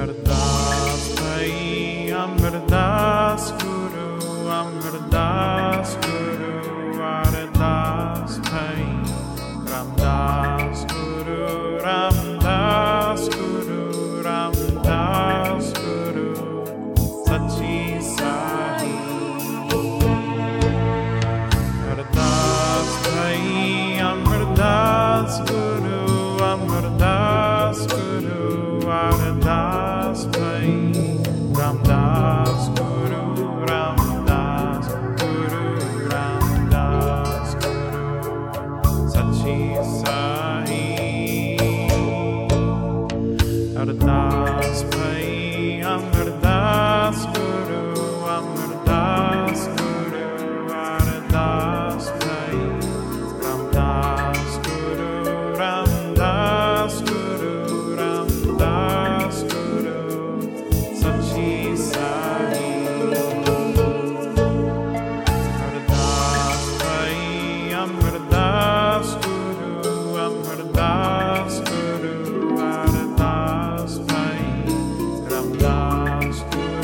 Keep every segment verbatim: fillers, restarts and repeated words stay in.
अरदास भाई अमरदास गुरु अमरदास गुरु अरदास भाई रामदास गुरु रामदास गुरु रामदास गुरु सच्ची साई अरदास भाई अमरदास गुरु अमरदास गुरु अरदास भाई रामदास गुरु रामदास गुरु रामदास गुरु सच्ची साई अरदास भाई अमरदास गुरु अमरदास गुरु अरदास भाई रामदास गुरु रामदास गुरु रामदास गुरु सच्ची साई अरदास भाई अमरदास गुरु अमरदास गुरु अरदास भाई रामदास गुरु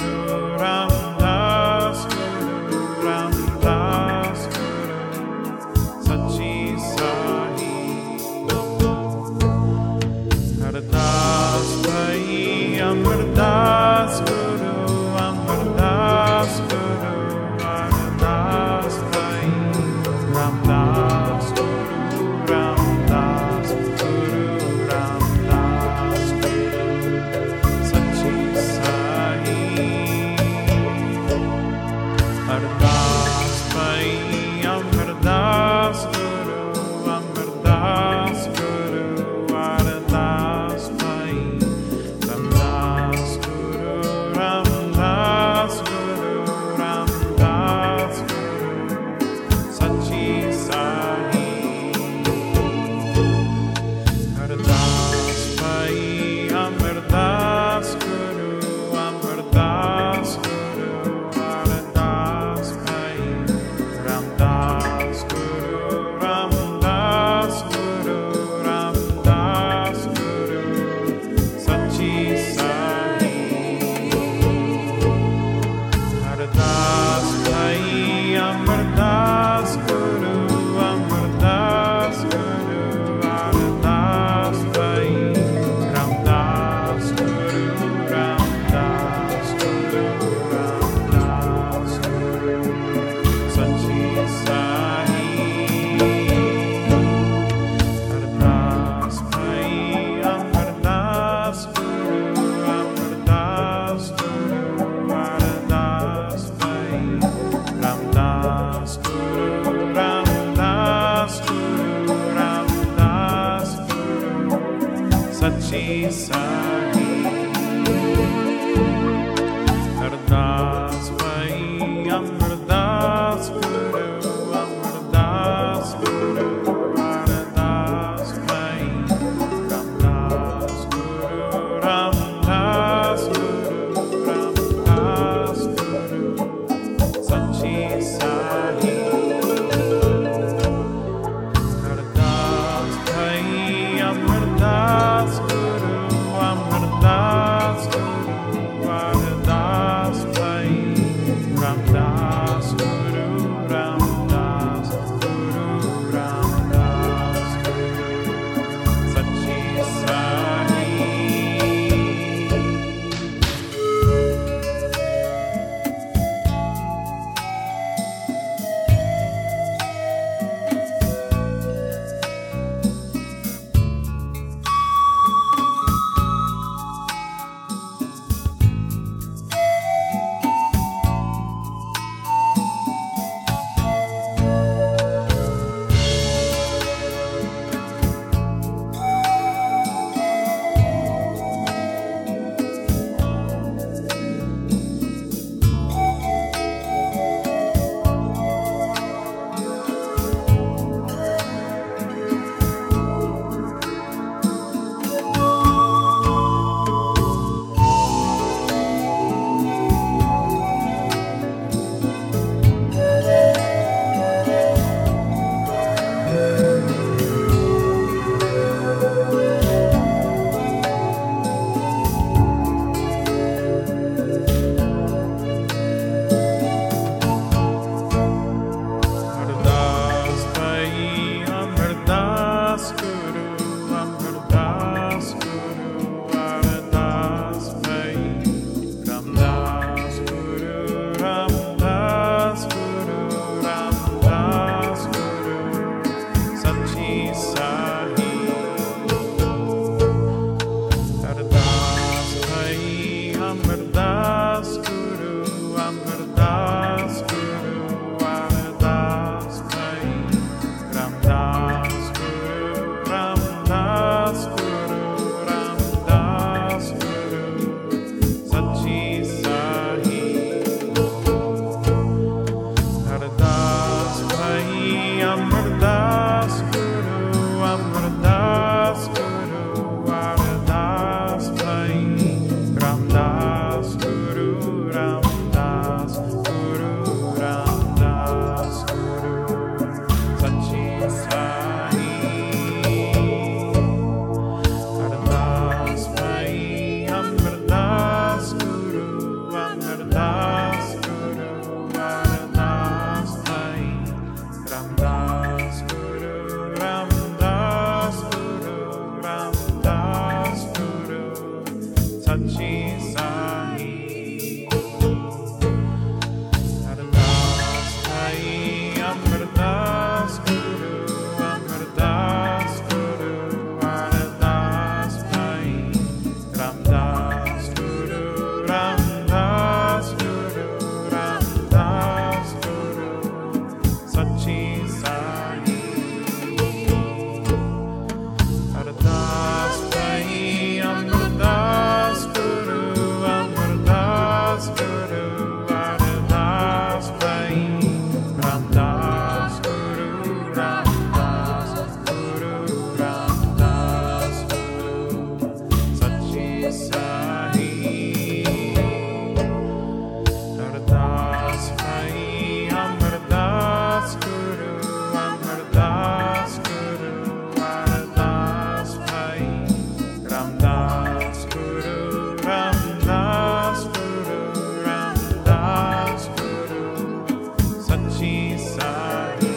Sachi Sahi. Haridas Bhai Amardas Guru, Amardas Guru, Haridas Bhai Ramdas Guru, Ramdas Guru, Ramdas Guru, Sachi Sahi. Haridas Bhai Amardas Guru, Amardas Guru, Haridas Bhai Ramdas Guru, Ramdas Guru, Ramdas Guru, Sachi Sahi. Haridas Bhai Amardas Guru, Amardas Guru, Haridas Bhai Ramdas Guru, Ramdas Guru, Ramdas Guru, Sachi Sahi.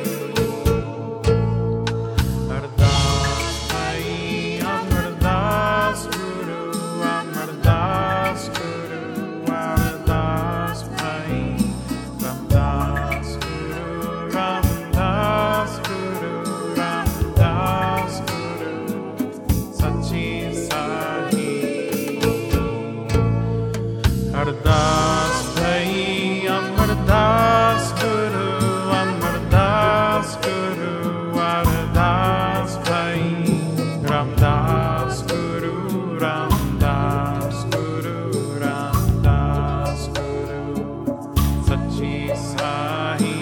Haridas Bhai Amardas Guru, Amardas Guru, Haridas Bhai Ramdas Guru, Ramdas Guru, Ramdas Guru, Sachi Sahi. Haridas Bhai Amardas Guru, Amardas Guru, Haridas Bhai Ramdas Guru, Ramdas Guru, Ramdas Guru, Sachi Sahi.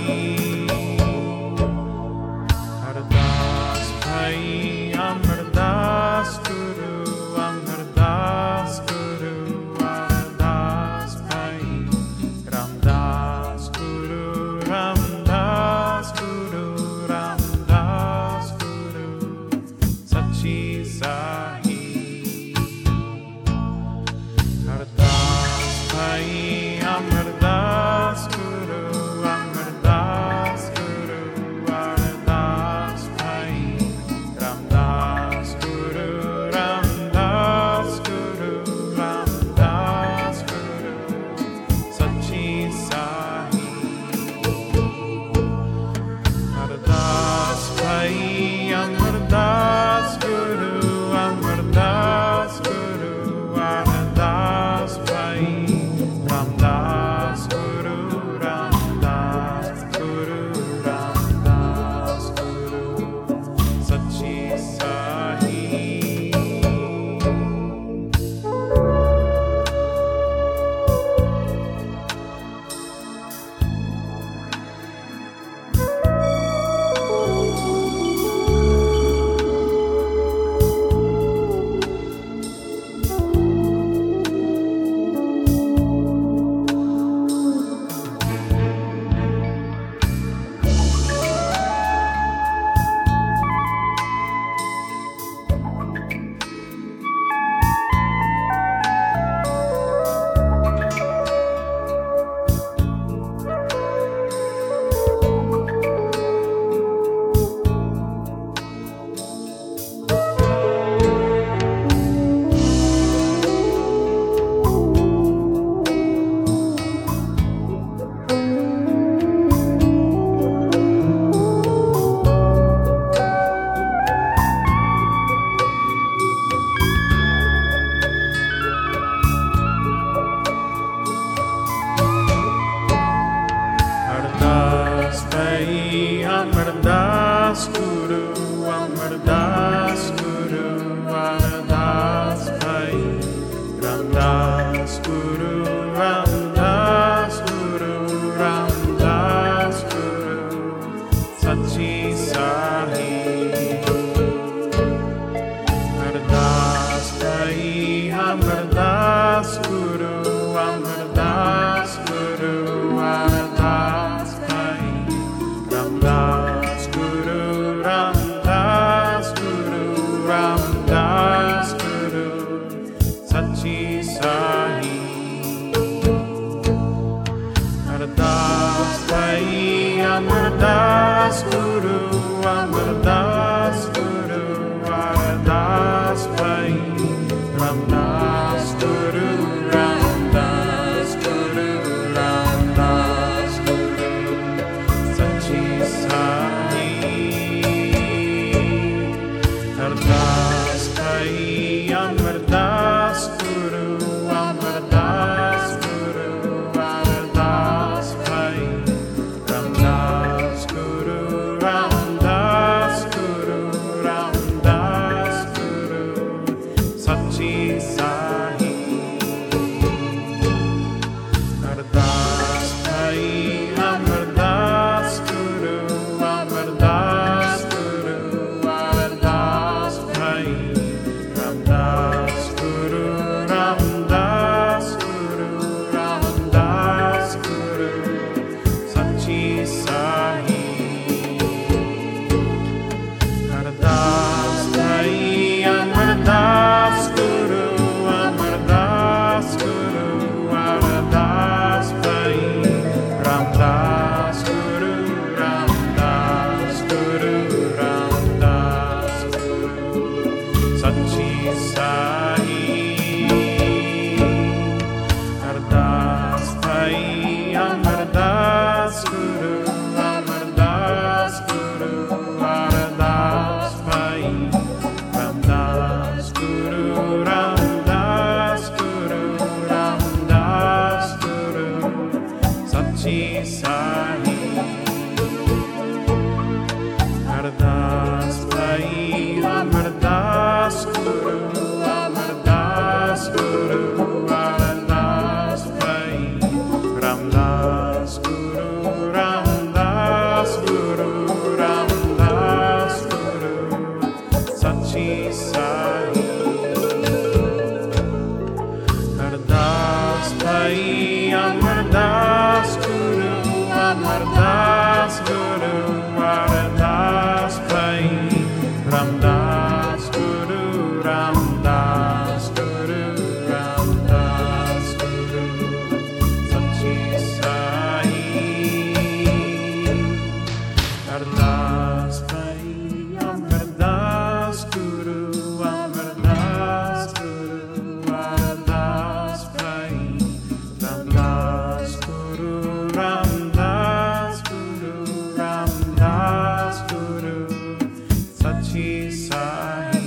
Haridas Bhai Amardas Guru, Amardas Guru, Haridas Bhai Ramdas Guru, Ramdas Guru, Ramdas Guru, Sachi Sahi. Haridas Bhai Amardas Guru, Amardas Guru, Haridas Bhai Ramdas Guru, Ramdas Guru, Ramdas Guru, Sachi Sahi. Haridas Bhai Amardas Guru, Amardas Guru, Haridas Bhai Ramdas Guru, Ramdas Guru, Ramdas Guru, Sachi Sahi. Haridas Bhai Amardas Guru, Amardas Guru, Haridas Bhai Ramdas Guru, Ramdas Guru, Ramdas Guru, Sachi Sahi. Haridas Bhai Amardas Guru, Amardas Guru, Haridas Bhai Ramdas Guru, Ramdas Guru, Ramdas Guru, Sachi Sahi. Haridas Bhai Amardas Guru, Amardas Guru, Haridas Bhai Ramdas Guru. सच्ची साही। अरदास भाई अमरदास गुरु, अमरदास गुरु, अरदास भाई रामदास गुरु, रामदास गुरु, रामदास गुरु, सच्ची साही। अरदास भाई अमरदास गुरु, अमरदास गुरु, अरदास भाई रामदास गुरु, रामदास गुरु, रामदास गुरु, सच्ची साई। अरदास भाई अमरदास गुरु, अमरदास गुरु, अरदास भाई रामदास गुरु, रामदास गुरु, रामदास गुरु, सच्ची साई।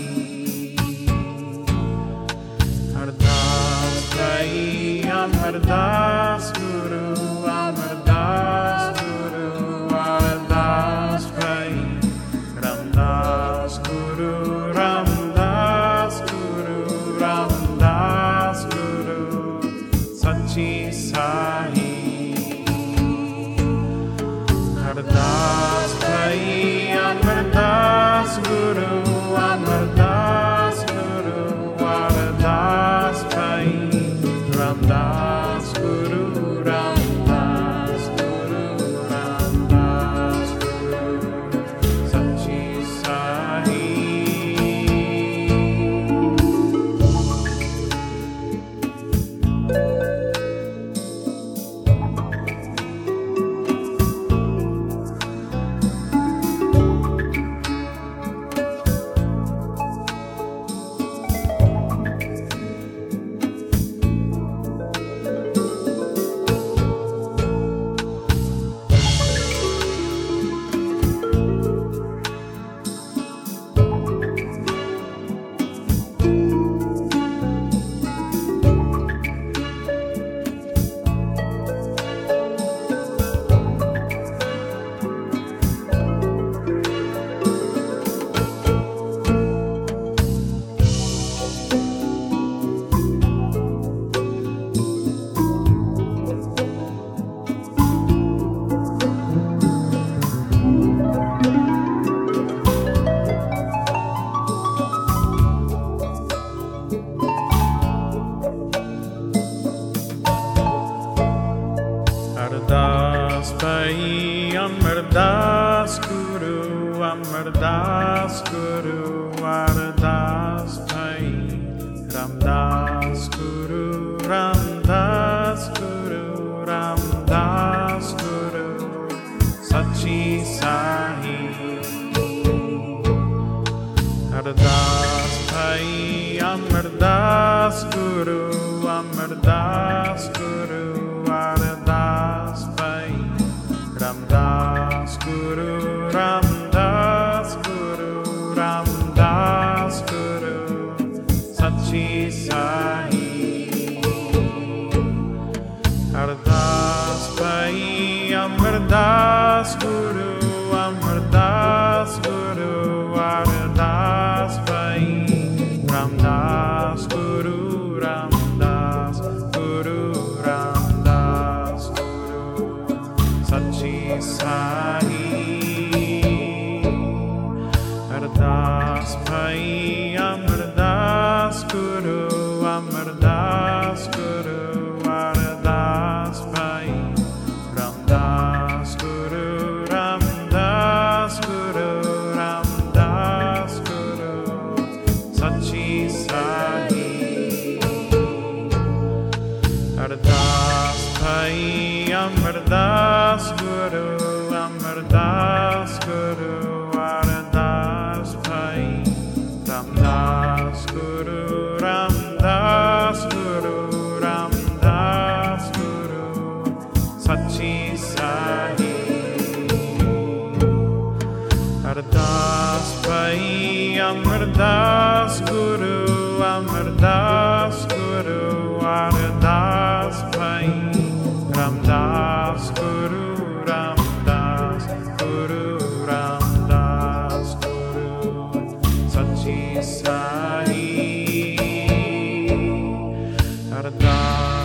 अरदास भाई अमरदास गुरु, अमरदास गुरु, अरदास भाई रामदास गुरु, रामदास गुरु, रामदास गुरु, सच्ची साई। अरदास भाई अमरदास गुरु, अमरदास गुरु, अरदास भाई रामदास गुरु, रामदास गुरु, रामदास गुरु, सच्ची साई। अरदास भाई अमरदास गुरु, अमरदास गुरु, अरदास भाई रामदास गुरु, रामदास गुरु, रामदास गुरु, सच्ची साई। अरदास भाई अमरदास गुरु, अमरदास गुरु, अरदास भाई रामदास गुरु, रामदास गुरु, रामदास गुरु, सच्ची साई। अरदास भाई अमरदास गुरु, अमरदास गुरु, अरदास भाई रामदास गुरु, रामदास गुरु, रामदास गुरु, सच्ची साई। अरदास भाई अमरदास गुरु, अमरदास गुरु, अरदास भाई रामदास गुरु, रामदास गुरु, रामदास गुरु, सच्ची साई। अरदास भाई अमरदास गुरु, अमरदास गुरु, अरदास भाई रामदास गुरु, रामदास गुरु, रामदास गुरु, सच्ची साई। अरदास भाई अमरदास गुरु, अमरदास गुरु, अरदास भाई रामदास गुरु,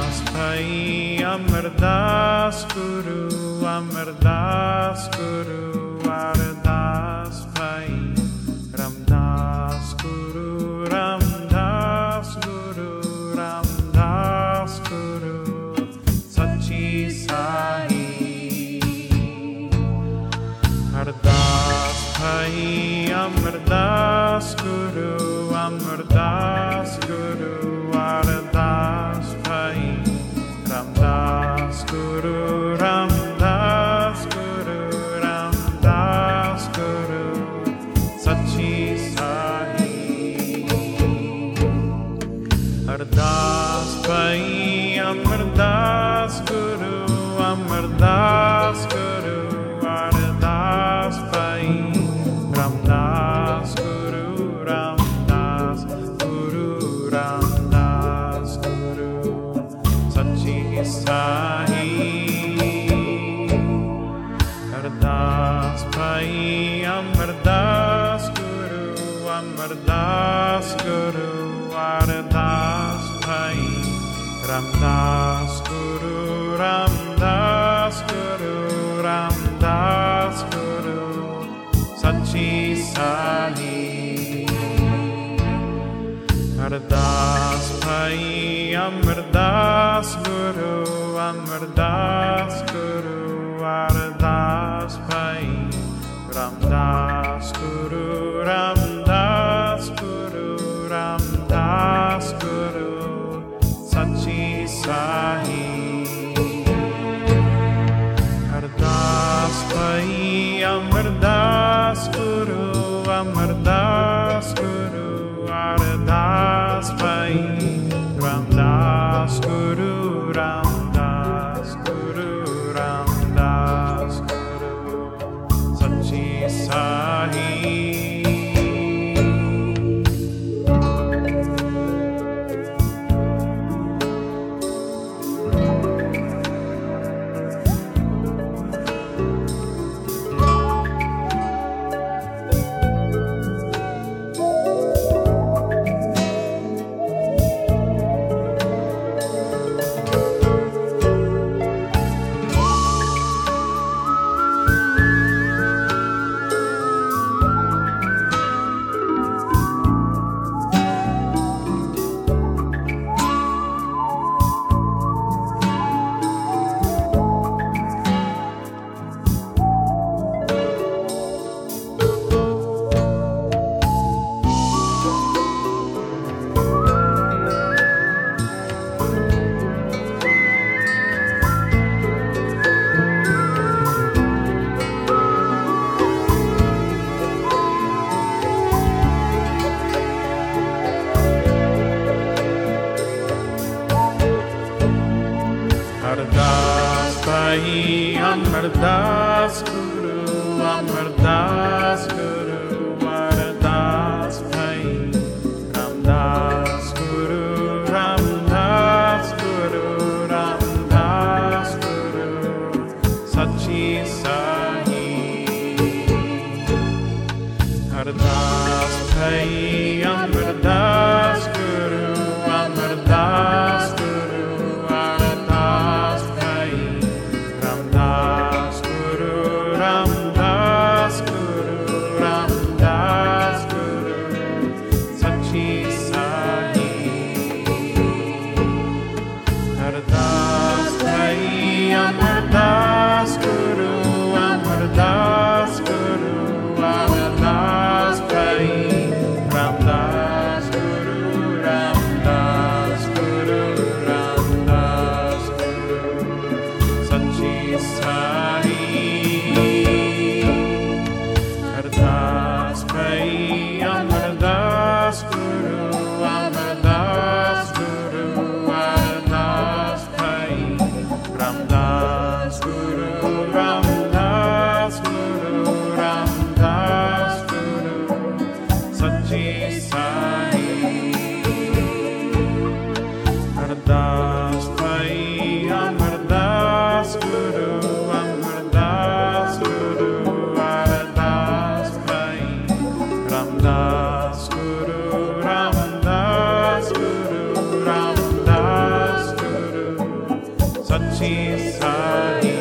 Amardas Bhai Amardas Guru Amardas Guru Ardas Bhai Ramdas Guru Ramdas Guru Ramdas Guru Sachi Sai Ardas Bhai Amardas Guru Amardas Guru Ardas Bhai Ramdas Guru Ramdas Guru Ramdas Guru Sachi Sai Ardas Bhai Amardas Guru Amardas Guru Ardas Bhai Ramdas Guru Ramdas Guru Ramdas Guru Sachi Sai Ardas Bhai Amardas Guru Amardas Guru Ardas Bhai Ramdas Guru Ramdas Guru Ramdas Guru Sachi Sai Ardas Bhai Amardas Guru Amardas Guru Ardas Bhai Ramdas Guru Ramdas Guru Ramdas Guru Sachi Sai Ardas Bhai Amardas Guru Amardas Guru Ardas Bhai Ramdas Guru Ramdas Guru Ramdas Guru Sachi Sai Ardas Bhai Amardas Guru Amardas Guru Ardas Bhai Ramdas Guru Ramdas Guru Ramdas Guru Sachi Sai Ardas Bhai Amardas Guru Amardas Guru Ardas Bhai Ramdas Guru Ramdas Guru Ramdas Guru Sachi Sai Ardas Bhai Amardas Guru Amardas Guru Ardas Bhai Ramdas Guru Ramdas Guru Ramdas Guru Sachi Sai Ardas Bhai Amardas Guru Amardas Guru Ardas Bhai Ramdas Guru Ramdas Guru सच्ची साही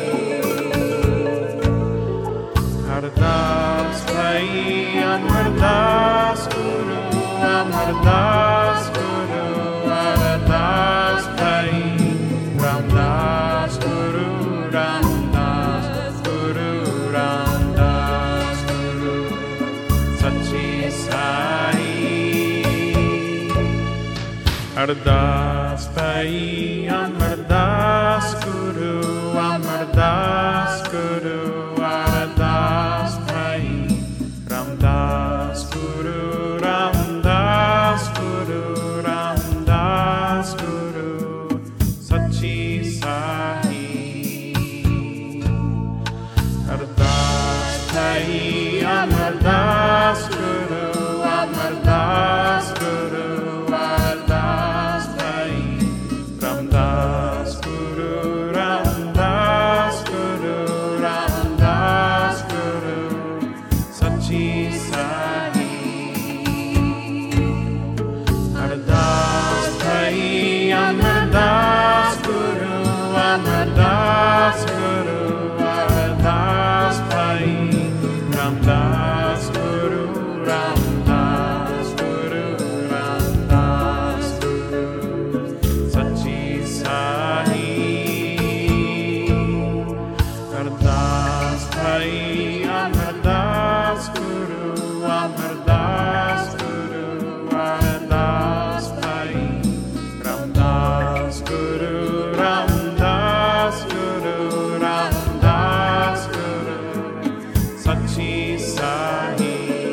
अरदास भाई अमरदास गुरु अमरदास गुरु अरदास भाई रामदास गुरु रामदास गुरु रामदास गुरु सच्ची साई अरदास भाई अमरदास गुरु अमरदास गुरु अरदास भाई रामदास गुरु रामदास गुरु रामदास गुरु सच्ची साही अरदास भाई अमरदास गुरु अमरदास गुरु अरदास भाई रामदास गुरु रामदास गुरु रामदास गुरु सच्ची साही अरदास भाई अमरदास गुरु अमरदास गुरु अरदास भाई रामदास गुरु रामदास गुरु रामदास गुरु सच्ची साही अरदास भाई अमरदास गुरु अमरदास गुरु अरदास भाई रामदास गुरु रामदास गुरु रामदास गुरु सच्ची साही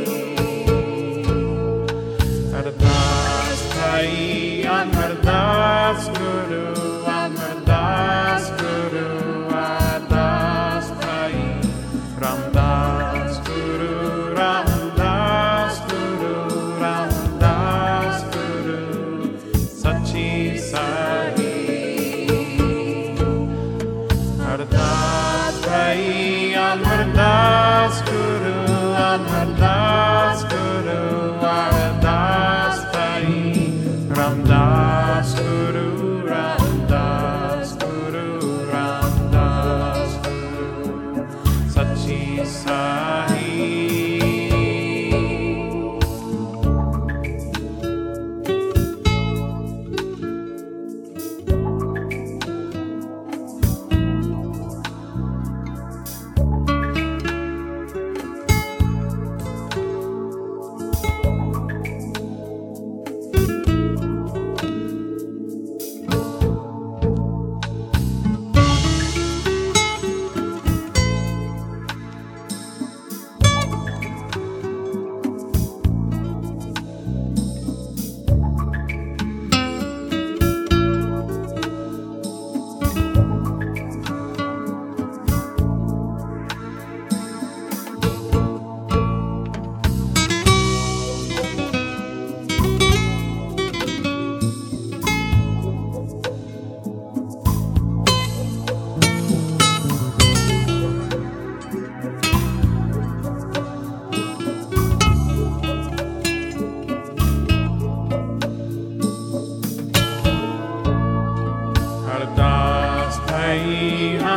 अरदास भाई अमरदास गुरु अमरदास गुरु अरदास भाई रामदास गुरु रामदास गुरु रामदास गुरु सच्ची साही अरदास भाई अमरदास गुरु अमरदास गुरु अरदास भाई रामदास गुरु रामदास गुरु रामदास गुरु सच्ची साही अरदास भाई